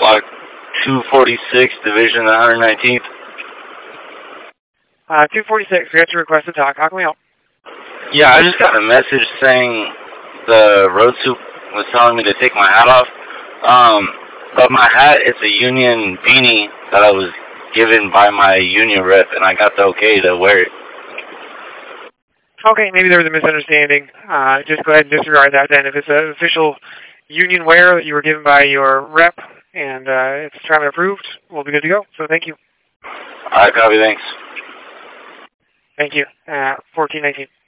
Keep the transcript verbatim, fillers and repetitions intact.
Block two forty-six, Division one hundred nineteenth. Uh, two forty-six, we got your request to talk. How can we help? Yeah, I just got a message saying the road soup was telling me to take my hat off. Um, but my hat, it's a union beanie that I was given by my union rep, and I got the okay to wear it. Okay, maybe there was a misunderstanding. Uh, just go ahead and disregard that then. If it's an official union wear that you were given by your rep and uh, it's travel approved, we'll be good to go. So thank you. All right, copy, thanks. Thank you. Uh, fourteen nineteen.